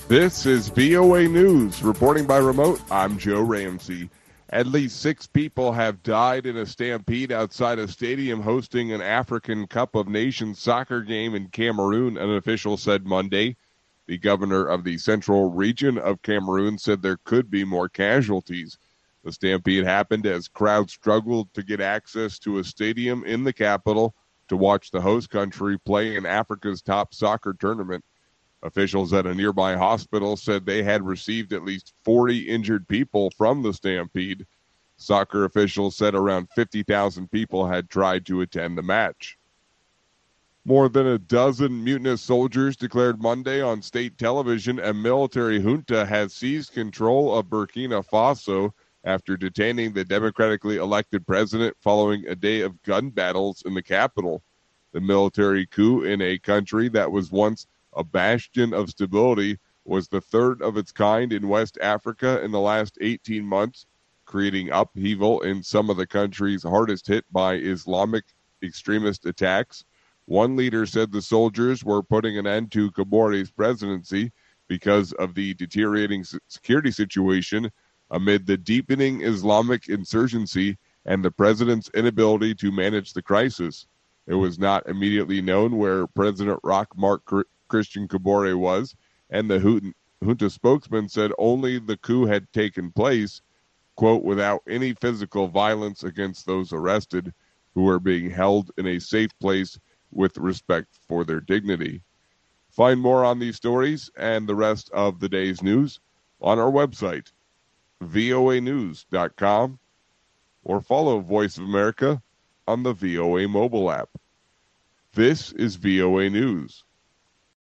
This is VOA News. Reporting by remote, I'm Joe Ramsey. At least 6 people have died in a stampede outside a stadium hosting an African Cup of Nations soccer game in Cameroon, an official said Monday. The governor of the central region of Cameroon said there could be more casualties. The stampede happened as crowds struggled to get access to a stadium in the capital to watch the host country play in Africa's top soccer tournament. Officials at a nearby hospital said they had received at least 40 injured people from the stampede. Soccer officials said around 50,000 people had tried to attend the match. More than a dozen mutinous soldiers declared Monday on state television a military junta has seized control of Burkina Faso after detaining the democratically elected president following a day of gun battles in the capital. The military coup in a country that was once a bastion of stability was the third of its kind in West Africa in the last 18 months, creating upheaval in some of the countries hardest hit by Islamic extremist attacks. One leader said the soldiers were putting an end to Kabore's presidency because of the deteriorating security situation amid the deepening Islamic insurgency and the president's inability to manage the crisis. It was not immediately known where President Roch Marc Christian Kabore was, and the junta spokesman said only the coup had taken place, quote, without any physical violence against those arrested, who were being held in a safe place with respect for their dignity. Find more on these stories and the rest of the day's news on our website, voanews.com, or follow Voice of America on the VOA mobile app. This is VOA News.